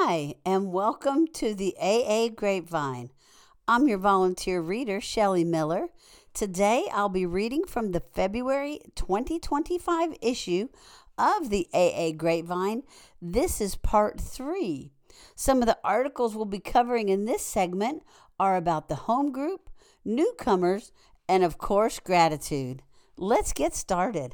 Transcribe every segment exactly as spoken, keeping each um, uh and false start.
Hi, and welcome to the A A Grapevine. I'm your volunteer reader, Shelley Miller. Today I'll be reading from the February twenty twenty-five issue of the A A Grapevine. This is part three. Some of the articles we'll be covering in this segment are about the home group, newcomers, and of course, gratitude. Let's get started.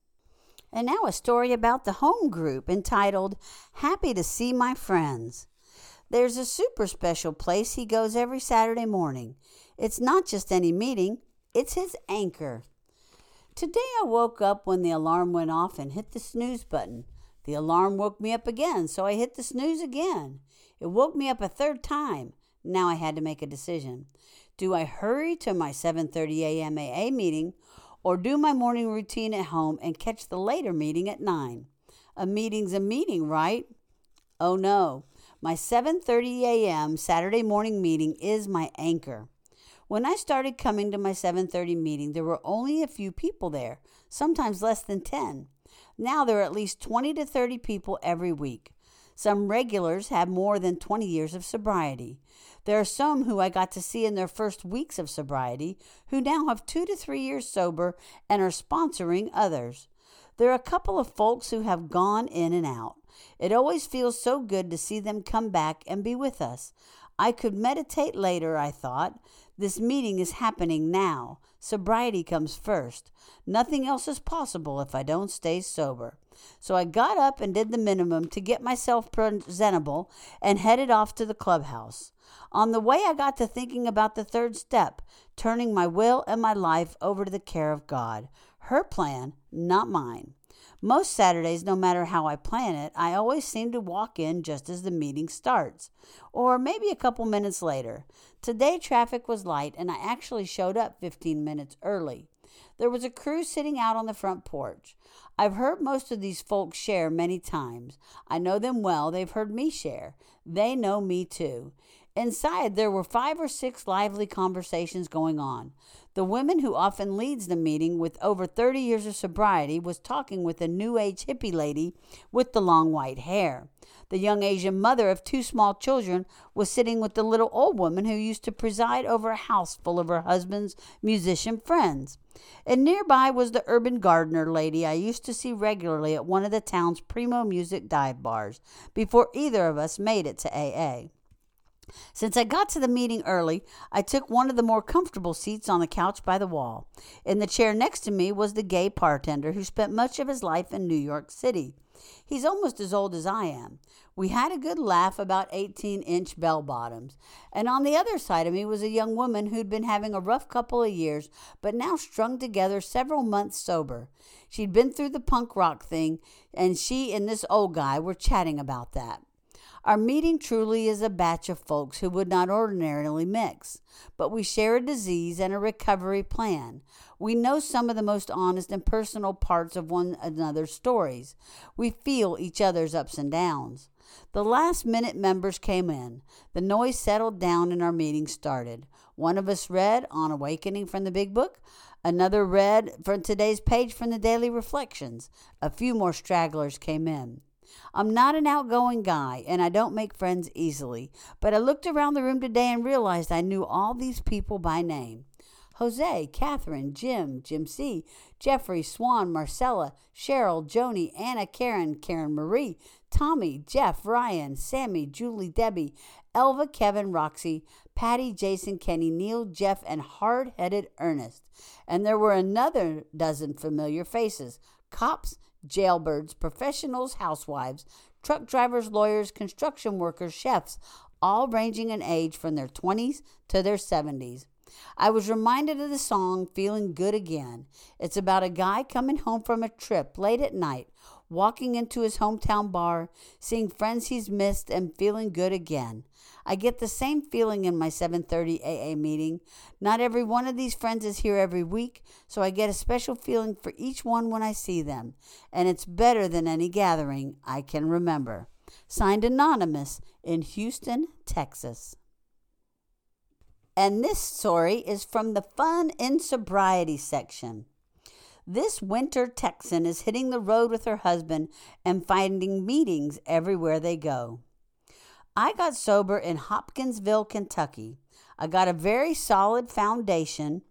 And now a story about the home group entitled, Happy to See My Friends. There's a super special place he goes every Saturday morning. It's not just any meeting, it's his anchor. Today I woke up when the alarm went off and hit the snooze button. The alarm woke me up again, so I hit the snooze again. It woke me up a third time. Now I had to make a decision. Do I hurry to my seven thirty a.m. A A meeting, or do my morning routine at home and catch the later meeting at nine? A meeting's a meeting, right? Oh no, my seven thirty a.m. Saturday morning meeting is my anchor. When I started coming to my seven thirty meeting, there were only a few people there, sometimes less than ten. Now there are at least twenty to thirty people every week. Some regulars have more than twenty years of sobriety. There are some who I got to see in their first weeks of sobriety who now have two to three years sober and are sponsoring others. There are a couple of folks who have gone in and out. It always feels so good to see them come back and be with us. I could meditate later, I thought. This meeting is happening now. Sobriety comes first. Nothing else is possible if I don't stay sober. So I got up and did the minimum to get myself presentable and headed off to the clubhouse. On the way, I got to thinking about the third step, turning my will and my life over to the care of God. Her plan, not mine. Most Saturdays, no matter how I plan it, I always seem to walk in just as the meeting starts, or maybe a couple minutes later. Today, traffic was light, and I actually showed up fifteen minutes early. There was a crew sitting out on the front porch. I've heard most of these folks share many times. I know them well. They've heard me share. They know me too. Inside, there were five or six lively conversations going on. The woman who often leads the meeting with over thirty years of sobriety was talking with a new age hippie lady with the long white hair. The young Asian mother of two small children was sitting with the little old woman who used to preside over a house full of her husband's musician friends. And nearby was the urban gardener lady I used to see regularly at one of the town's primo music dive bars before either of us made it to A A. Since I got to the meeting early, I took one of the more comfortable seats on the couch by the wall. In the chair next to me was the gay bartender who spent much of his life in New York City. He's almost as old as I am. We had a good laugh about eighteen-inch bell-bottoms. And on the other side of me was a young woman who'd been having a rough couple of years, but now strung together several months sober. She'd been through the punk rock thing, and she and this old guy were chatting about that. Our meeting truly is a batch of folks who would not ordinarily mix, but we share a disease and a recovery plan. We know some of the most honest and personal parts of one another's stories. We feel each other's ups and downs. The last minute members came in. The noise settled down and our meeting started. One of us read On Awakening from the Big Book. Another read from today's page from the Daily Reflections. A few more stragglers came in. I'm not an outgoing guy, and I don't make friends easily, but I looked around the room today and realized I knew all these people by name. Jose, Catherine, Jim, Jim C., Jeffrey, Swan, Marcella, Cheryl, Joni, Anna, Karen, Karen Marie, Tommy, Jeff, Ryan, Sammy, Julie, Debbie, Elva, Kevin, Roxy, Patty, Jason, Kenny, Neil, Jeff, and hard-headed Ernest. And there were another dozen familiar faces, cops, jailbirds, professionals, housewives, truck drivers, lawyers, construction workers, chefs, all ranging in age from their twenties to their seventies. I was reminded of the song Feeling Good Again. It's about a guy coming home from a trip late at night, walking into his hometown bar, seeing friends he's missed, and feeling good again. I get the same feeling in my seven thirty A A meeting. Not every one of these friends is here every week, so I get a special feeling for each one when I see them, and it's better than any gathering I can remember. Signed Anonymous in Houston, Texas. And this story is from the Fun in Sobriety section. This winter Texan is hitting the road with her husband and finding meetings everywhere they go. I got sober in Hopkinsville, Kentucky. I got a very solid foundation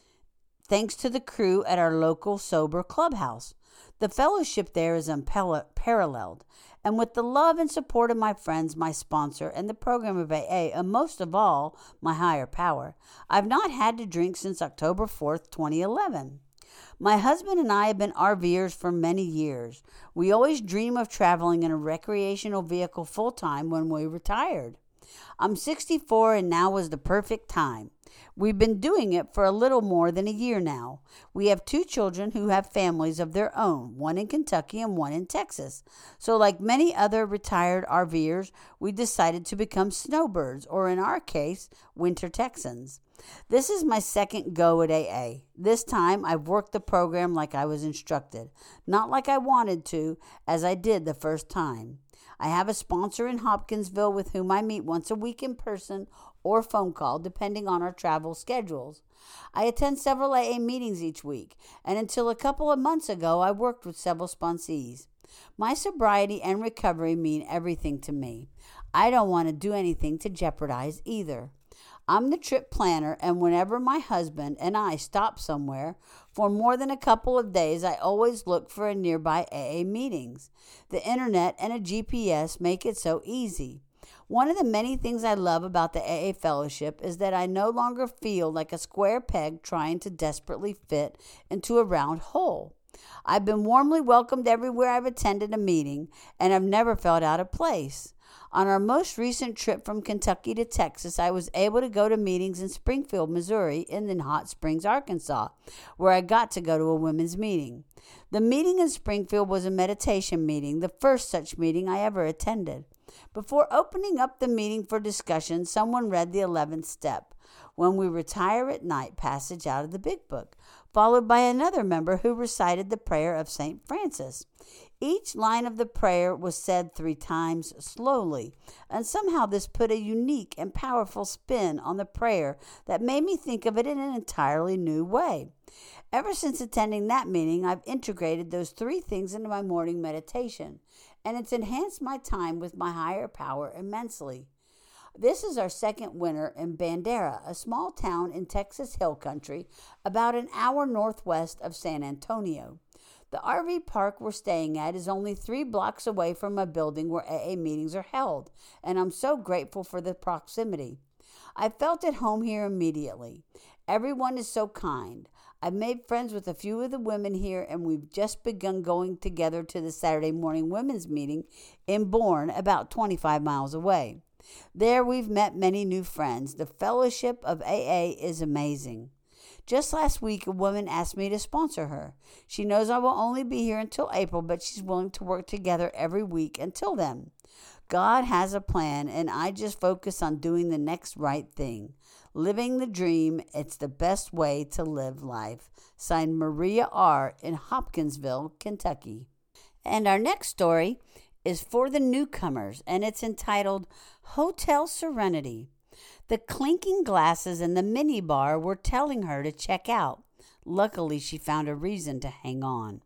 thanks to the crew at our local sober clubhouse. The fellowship there is unparalleled, and with the love and support of my friends, my sponsor, and the program of A A, and most of all, my higher power, I've not had to drink since October fourth, twenty eleven. My husband and I have been RVers for many years. We always dream of traveling in a recreational vehicle full-time when we retired. I'm sixty-four, and now was the perfect time. We've been doing it for a little more than a year now. We have two children who have families of their own, one in Kentucky and one in Texas. So like many other retired RVers, we decided to become snowbirds, or in our case, winter Texans. This is my second go at A A. This time, I've worked the program like I was instructed, not like I wanted to, as I did the first time. I have a sponsor in Hopkinsville with whom I meet once a week in person or phone call, depending on our travel schedules. I attend several A A meetings each week, and until a couple of months ago, I worked with several sponsees. My sobriety and recovery mean everything to me. I don't want to do anything to jeopardize either. I'm the trip planner, and whenever my husband and I stop somewhere for more than a couple of days, I always look for a nearby A A meetings. The internet and a G P S make it so easy. One of the many things I love about the A A fellowship is that I no longer feel like a square peg trying to desperately fit into a round hole. I've been warmly welcomed everywhere I've attended a meeting, and I've never felt out of place. On our most recent trip from Kentucky to Texas, I was able to go to meetings in Springfield, Missouri, and in Hot Springs, Arkansas, where I got to go to a women's meeting. The meeting in Springfield was a meditation meeting, the first such meeting I ever attended. Before opening up the meeting for discussion, someone read the eleventh step, "When we retire at night," passage out of the Big Book, followed by another member who recited the prayer of Saint Francis. Each line of the prayer was said three times slowly, and somehow this put a unique and powerful spin on the prayer that made me think of it in an entirely new way. Ever since attending that meeting, I've integrated those three things into my morning meditation, and it's enhanced my time with my higher power immensely. This is our second winter in Bandera, a small town in Texas Hill Country, about an hour northwest of San Antonio. The R V park we're staying at is only three blocks away from a building where A A meetings are held, and I'm so grateful for the proximity. I felt at home here immediately. Everyone is so kind. I've made friends with a few of the women here, and we've just begun going together to the Saturday morning women's meeting in Bourne, about twenty-five miles away. There we've met many new friends. The fellowship of A A is amazing. Just last week, a woman asked me to sponsor her. She knows I will only be here until April, but she's willing to work together every week until then. God has a plan, and I just focus on doing the next right thing. Living the dream, it's the best way to live life. Signed, Maria R. in Hopkinsville, Kentucky. And our next story is for the newcomers, and it's entitled Hotel Serenity. The clinking glasses in the minibar were telling her to check out. Luckily, she found a reason to hang on.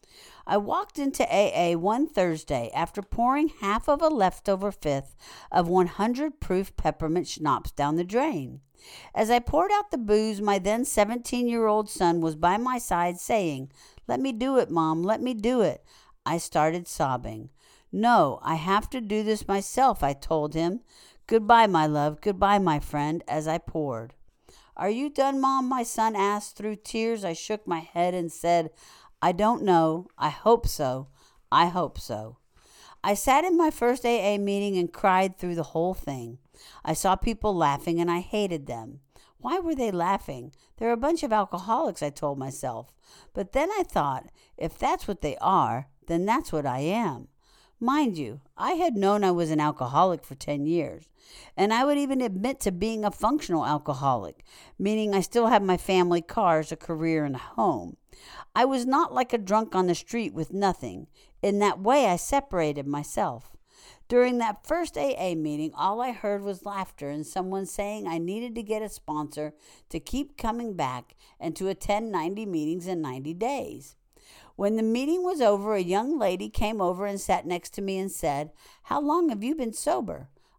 I walked into A A one Thursday after pouring half of a leftover fifth of one hundred proof peppermint schnapps down the drain. As I poured out the booze, my then seventeen-year-old son was by my side saying, "Let me do it, Mom, let me do it." I started sobbing. "No, I have to do this myself," I told him. "Goodbye, my love, goodbye, my friend," as I poured. "Are you done, Mom?" my son asked. Through tears, I shook my head and said, "I don't know. I hope so. I hope so." I sat in my first A A meeting and cried through the whole thing. I saw people laughing, and I hated them. Why were they laughing? They're a bunch of alcoholics, I told myself. But then I thought, if that's what they are, then that's what I am. Mind you, I had known I was an alcoholic for ten years, and I would even admit to being a functional alcoholic, meaning I still have my family cars, a career, and a home. I was not like a drunk on the street with nothing. In that way, I separated myself. During that first A A meeting, all I heard was laughter and someone saying I needed to get a sponsor to keep coming back and to attend ninety meetings in ninety days. When the meeting was over, a young lady came over and sat next to me and said, "How long have you been sober?"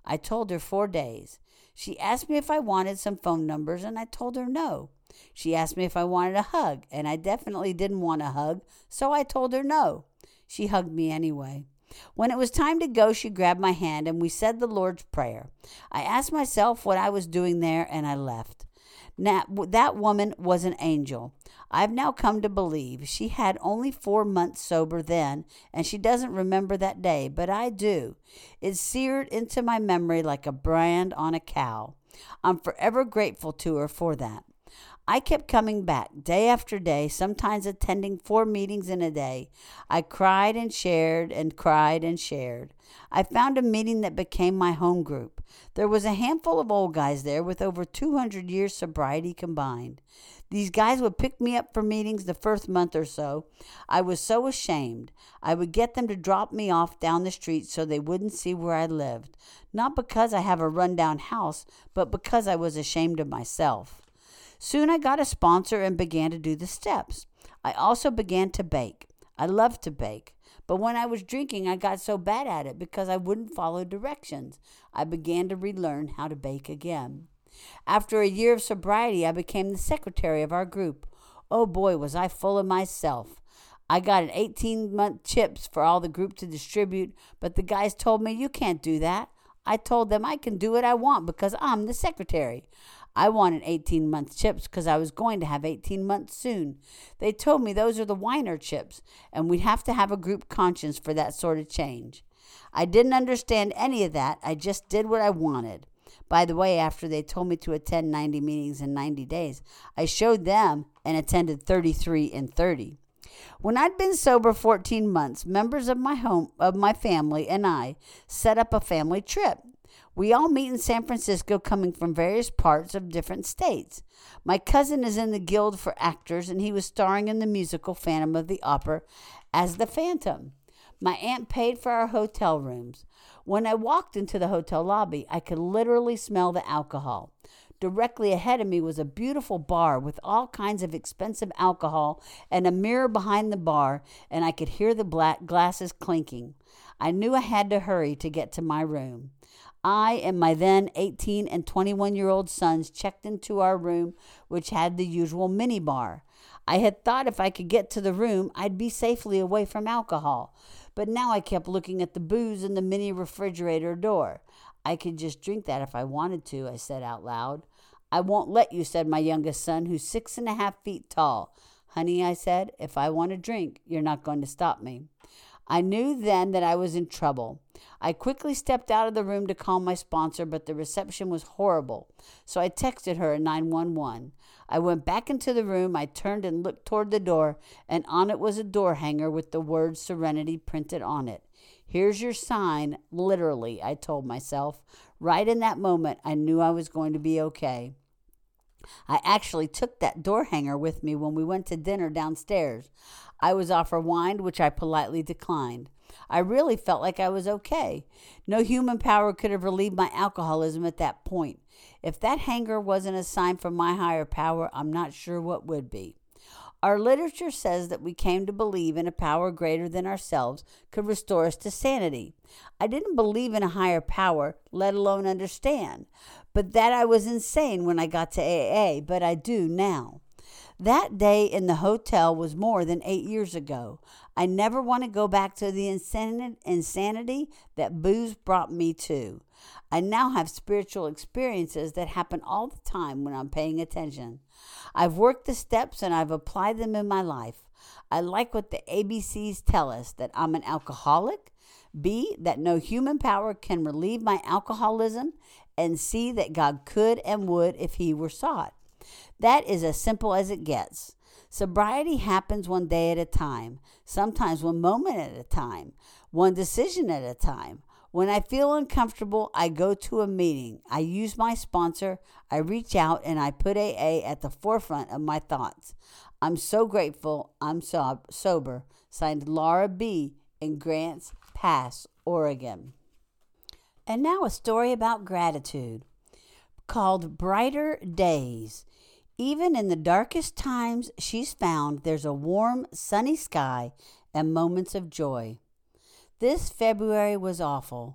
I told her four days. She asked me if I wanted some phone numbers, and I told her no. She asked me if I wanted a hug, and I definitely didn't want a hug, so I told her no. She hugged me anyway. When it was time to go, she grabbed my hand, and we said the Lord's Prayer. I asked myself what I was doing there, and I left. Now, that woman was an angel. I've now come to believe she had only four months sober then, and she doesn't remember that day, but I do. It's seared into my memory like a brand on a cow. I'm forever grateful to her for that. I kept coming back day after day, sometimes attending four meetings in a day. I cried and shared and cried and shared. I found a meeting that became my home group. There was a handful of old guys there with over two hundred years sobriety combined. These guys would pick me up for meetings the first month or so. I was so ashamed. I would get them to drop me off down the street so they wouldn't see where I lived. Not because I have a rundown house, but because I was ashamed of myself. Soon I got a sponsor and began to do the steps. I also began to bake. I loved to bake. But when I was drinking, I got so bad at it because I wouldn't follow directions. I began to relearn how to bake again. After a year of sobriety, I became the secretary of our group. Oh boy, was I full of myself. I got an eighteen-month chips for all the group to distribute, but the guys told me, you can't do that. I told them I can do what I want because I'm the secretary. I wanted eighteen-month chips because I was going to have eighteen months soon. They told me those are the Weiner chips, and we'd have to have a group conscience for that sort of change. I didn't understand any of that. I just did what I wanted. By the way, after they told me to attend ninety meetings in ninety days, I showed them and attended thirty-three in thirty. When I'd been sober fourteen months, members of my home, of my family and I set up a family trip. We all meet in San Francisco, coming from various parts of different states. My cousin is in the Guild for Actors, and he was starring in the musical Phantom of the Opera as the Phantom. My aunt paid for our hotel rooms. When I walked into the hotel lobby, I could literally smell the alcohol. Directly ahead of me was a beautiful bar with all kinds of expensive alcohol and a mirror behind the bar, and I could hear the black glasses clinking. I knew I had to hurry to get to my room. I and my then eighteen and twenty-one-year-old sons checked into our room, which had the usual mini bar. I had thought if I could get to the room, I'd be safely away from alcohol. But now I kept looking at the booze in the mini refrigerator door. I could just drink that if I wanted to, I said out loud. I won't let you, said my youngest son, who's six and a half feet tall. Honey, I said, if I want to drink, you're not going to stop me. I knew then that I was in trouble. I quickly stepped out of the room to call my sponsor, but the reception was horrible, so I texted her a nine one one. I went back into the room, I turned and looked toward the door, and on it was a door hanger with the word Serenity printed on it. Here's your sign, literally, I told myself. Right in that moment, I knew I was going to be okay. I actually took that door hanger with me when we went to dinner downstairs. I was offered wine, which I politely declined. I really felt like I was okay. No human power could have relieved my alcoholism at that point. If that hanger wasn't a sign from my higher power, I'm not sure what would be. Our literature says that we came to believe in a power greater than ourselves could restore us to sanity. I didn't believe in a higher power, let alone understand, but that I was insane when I got to A A, but I do now. That day in the hotel was more than eight years ago. I never want to go back to the insanity that booze brought me to. I now have spiritual experiences that happen all the time when I'm paying attention. I've worked the steps and I've applied them in my life. I like what the A B Cs tell us, that I'm an alcoholic, B, that no human power can relieve my alcoholism, and C, that God could and would if he were sought. That is as simple as it gets. Sobriety happens one day at a time, sometimes one moment at a time, one decision at a time. When I feel uncomfortable, I go to a meeting. I use my sponsor, I reach out, and I put A A at the forefront of my thoughts. I'm so grateful I'm so- sober. Signed, Laura B. in Grants Pass, Oregon. And now a story about gratitude called Brighter Days. Even in the darkest times she's found, there's a warm, sunny sky and moments of joy. This February was awful.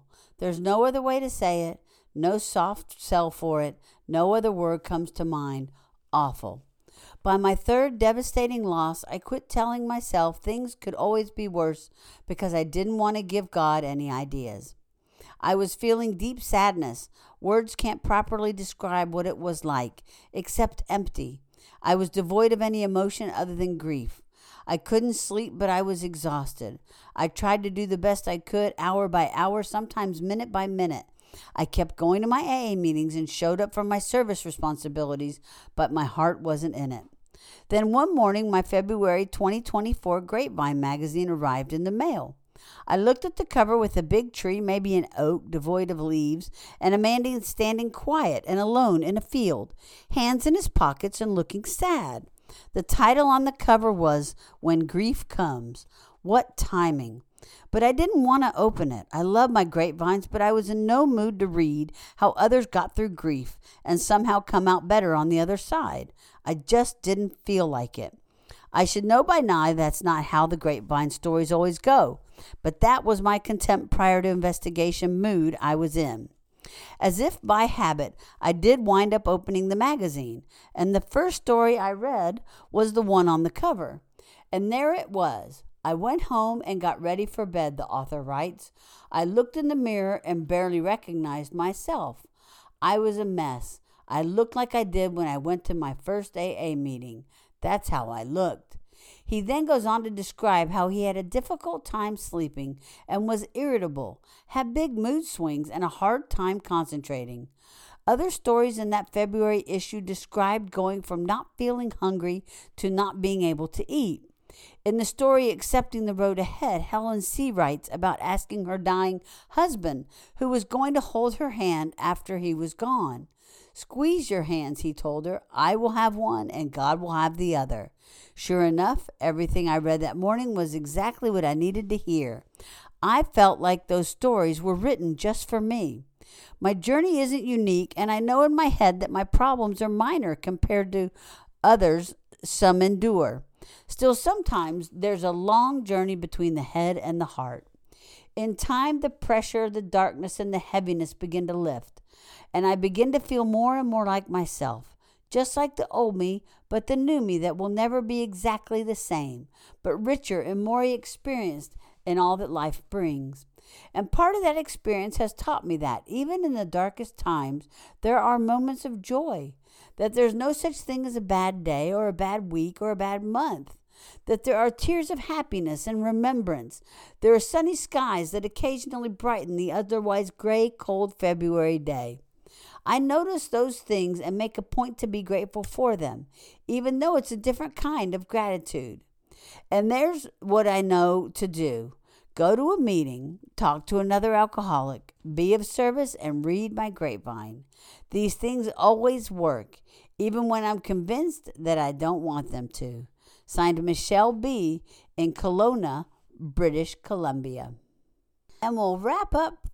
There's no other way to say it, no soft sell for it, no other word comes to mind. Awful. By my third devastating loss, I quit telling myself things could always be worse because I didn't want to give God any ideas. I was feeling deep sadness. Words can't properly describe what it was like, except empty. I was devoid of any emotion other than grief. I couldn't sleep, but I was exhausted. I tried to do the best I could, hour by hour, sometimes minute by minute. I kept going to my A A meetings and showed up for my service responsibilities, but my heart wasn't in it. Then one morning, my February twenty twenty-four Grapevine magazine arrived in the mail. I looked at the cover with a big tree, maybe an oak, devoid of leaves, and a man standing quiet and alone in a field, hands in his pockets and looking sad. The title on the cover was When Grief Comes. What timing! But I didn't want to open it. I love my grapevines, but I was in no mood to read how others got through grief and somehow come out better on the other side. I just didn't feel like it. I should know by now that's not how the grapevine stories always go, but that was my contempt prior to investigation mood I was in. As if by habit, I did wind up opening the magazine, and the first story I read was the one on the cover. And there it was. I went home and got ready for bed, the author writes. I looked in the mirror and barely recognized myself. I was a mess. I looked like I did when I went to my first A A meeting. That's how I looked. He then goes on to describe how he had a difficult time sleeping and was irritable, had big mood swings, and a hard time concentrating. Other stories in that February issue described going from not feeling hungry to not being able to eat. In the story Accepting the Road Ahead, Helen C. writes about asking her dying husband, who was going to hold her hand after he was gone. Squeeze your hands, he told her. I will have one and God will have the other. Sure enough, everything I read that morning was exactly what I needed to hear. I felt like those stories were written just for me. My journey isn't unique, and I know in my head that my problems are minor compared to others some endure. Still, sometimes there's a long journey between the head and the heart. In time, the pressure, the darkness, and the heaviness begin to lift, and I begin to feel more and more like myself, just like the old me, but the new me that will never be exactly the same, but richer and more experienced in all that life brings. And part of that experience has taught me that, even in the darkest times, there are moments of joy, that there's no such thing as a bad day or a bad week or a bad month, that there are tears of happiness and remembrance. There are sunny skies that occasionally brighten the otherwise gray, cold February day. I notice those things and make a point to be grateful for them, even though it's a different kind of gratitude. And there's what I know to do. Go to a meeting, talk to another alcoholic, be of service, and read my grapevine. These things always work, even when I'm convinced that I don't want them to. Signed, Michelle B. in Kelowna, British Columbia. And we'll wrap up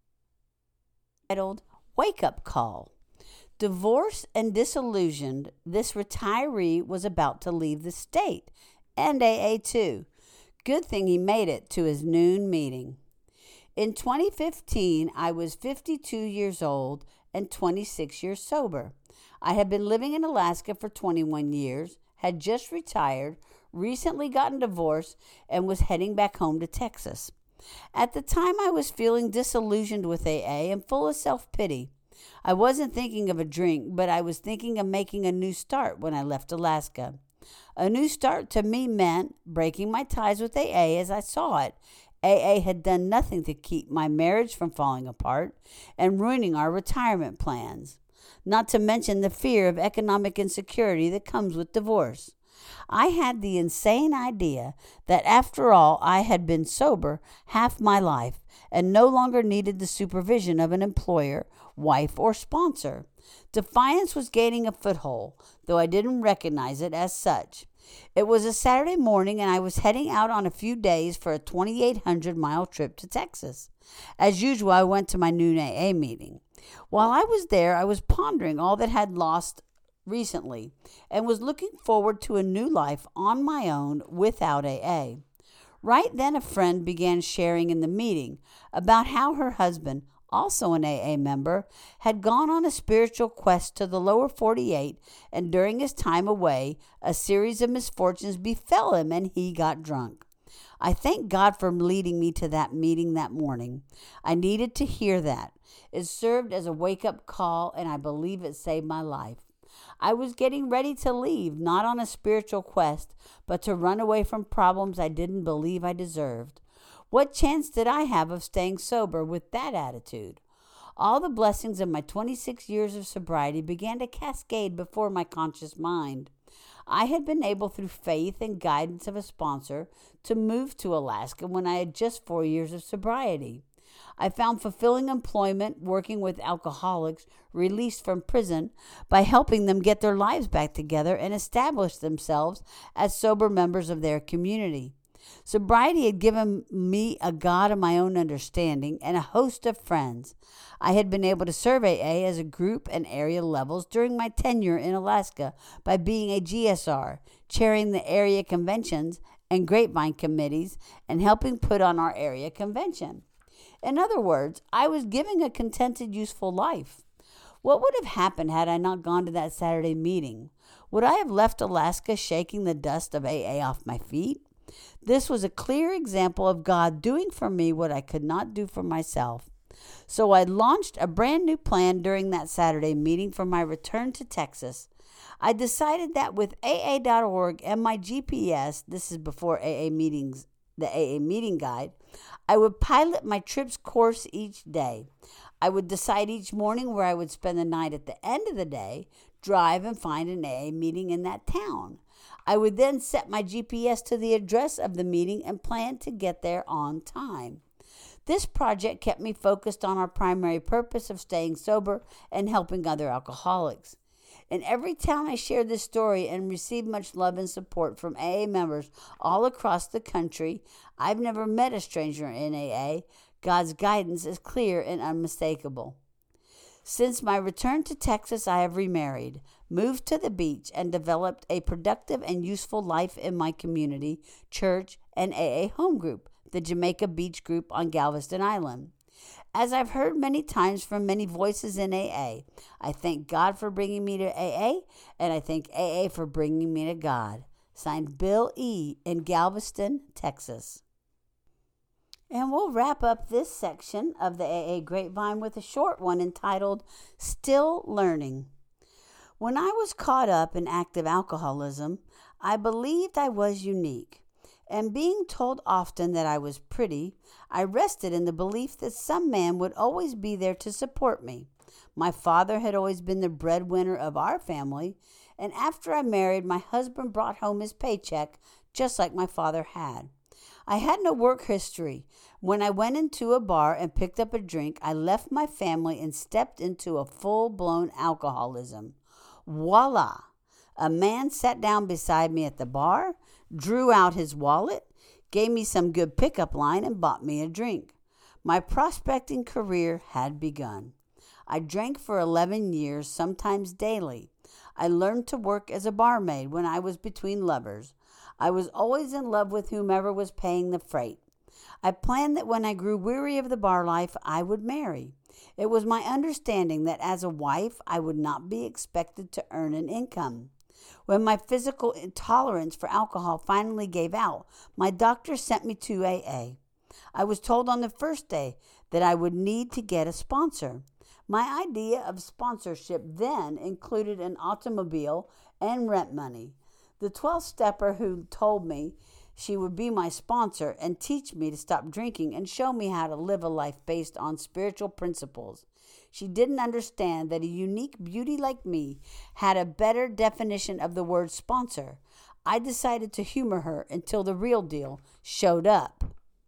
titled Wake Up Call. Divorced and disillusioned, this retiree was about to leave the state, and A A too. Good thing he made it to his noon meeting. In twenty fifteen, I was fifty-two years old and twenty-six years sober. I had been living in Alaska for twenty-one years, had just retired, recently gotten divorced, and was heading back home to Texas. At the time, I was feeling disillusioned with A A and full of self-pity. I wasn't thinking of a drink, but I was thinking of making a new start when I left Alaska. A new start to me meant breaking my ties with A A as I saw it. A A had done nothing to keep my marriage from falling apart and ruining our retirement plans, not to mention the fear of economic insecurity that comes with divorce. I had the insane idea that after all, I had been sober half my life and no longer needed the supervision of an employer, wife, or sponsor. Defiance was gaining a foothold, though I didn't recognize it as such. It was a Saturday morning, and I was heading out on a few days for a twenty-eight hundred mile trip to Texas. As usual, I went to my noon A A meeting. While I was there, I was pondering all that had lost recently and was looking forward to a new life on my own without A A. Right then, a friend began sharing in the meeting about how her husband, also an A A member, had gone on a spiritual quest to the lower forty-eight, and during his time away, a series of misfortunes befell him and he got drunk. I thank God for leading me to that meeting that morning. I needed to hear that. It served as a wake-up call, and I believe it saved my life. I was getting ready to leave, not on a spiritual quest, but to run away from problems I didn't believe I deserved. What chance did I have of staying sober with that attitude? All the blessings of my twenty-six years of sobriety began to cascade before my conscious mind. I had been able, through faith and guidance of a sponsor, to move to Alaska when I had just four years of sobriety. I found fulfilling employment working with alcoholics released from prison by helping them get their lives back together and establish themselves as sober members of their community. Sobriety had given me a God of my own understanding and a host of friends. I had been able to serve A A as a group and area levels during my tenure in Alaska by being a G S R, chairing the area conventions and grapevine committees, and helping put on our area convention. In other words, I was giving a contented, useful life. What would have happened had I not gone to that Saturday meeting? Would I have left Alaska shaking the dust of A A off my feet? This was a clear example of God doing for me what I could not do for myself. So I launched a brand new plan during that Saturday meeting for my return to Texas. I decided that with A A dot org and my G P S, this is before A A meetings, the A A meeting guide, I would pilot my trip's course each day. I would decide each morning where I would spend the night at the end of the day, drive and find an A A meeting in that town. I would then set my G P S to the address of the meeting and plan to get there on time. This project kept me focused on our primary purpose of staying sober and helping other alcoholics. In every town I shared this story and received much love and support from A A members all across the country. I've never met a stranger in A A. God's guidance is clear and unmistakable. Since my return to Texas, I have remarried, moved to the beach, and developed a productive and useful life in my community, church, and A A home group, the Jamaica Beach Group on Galveston Island. As I've heard many times from many voices in A A, I thank God for bringing me to A A, and I thank A A for bringing me to God. Signed, Bill E. in Galveston, Texas. And we'll wrap up this section of the A A Grapevine with a short one entitled, Still Learning. When I was caught up in active alcoholism, I believed I was unique. And being told often that I was pretty, I rested in the belief that some man would always be there to support me. My father had always been the breadwinner of our family, and after I married, my husband brought home his paycheck just like my father had. I had no work history. When I went into a bar and picked up a drink, I left my family and stepped into a full-blown alcoholism. Voila! A man sat down beside me at the bar, drew out his wallet, gave me some good pickup line, and bought me a drink. My prospecting career had begun. I drank for eleven years, sometimes daily. I learned to work as a barmaid when I was between lovers. I was always in love with whomever was paying the freight. I planned that when I grew weary of the bar life, I would marry. It was my understanding that as a wife, I would not be expected to earn an income. When my physical intolerance for alcohol finally gave out, my doctor sent me to A A. I was told on the first day that I would need to get a sponsor. My idea of sponsorship then included an automobile and rent money. The twelve-stepper who told me she would be my sponsor and teach me to stop drinking and show me how to live a life based on spiritual principles. She didn't understand that a unique beauty like me had a better definition of the word sponsor. I decided to humor her until the real deal showed up.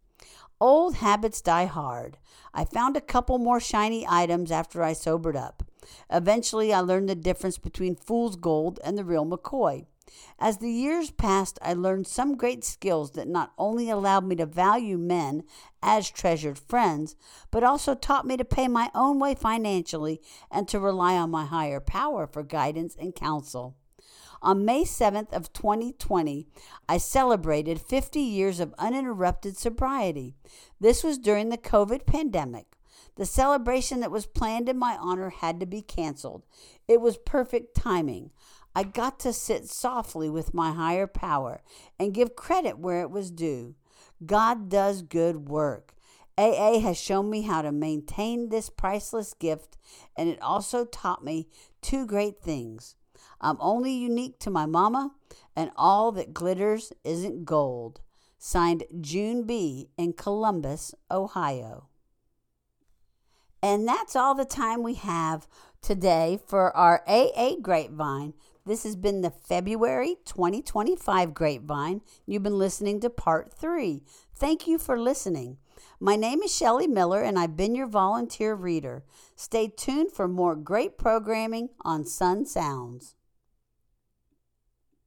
Old habits die hard. I found a couple more shiny items after I sobered up. Eventually, I learned the difference between fool's gold and the real McCoy. As the years passed, I learned some great skills that not only allowed me to value men as treasured friends, but also taught me to pay my own way financially and to rely on my higher power for guidance and counsel. On May seventh of twenty twenty, I celebrated fifty years of uninterrupted sobriety. This was during the COVID pandemic. The celebration that was planned in my honor had to be canceled. It was perfect timing. I got to sit softly with my higher power and give credit where it was due. God does good work. A A has shown me how to maintain this priceless gift, and it also taught me two great things. I'm only unique to my mama, and all that glitters isn't gold. Signed, June B. in Columbus, Ohio. And that's all the time we have today for our A A Grapevine. This has been the February twenty twenty-five Grapevine. You've been listening to part three. Thank you for listening. My name is Shelley Miller, and I've been your volunteer reader. Stay tuned for more great programming on Sun Sounds.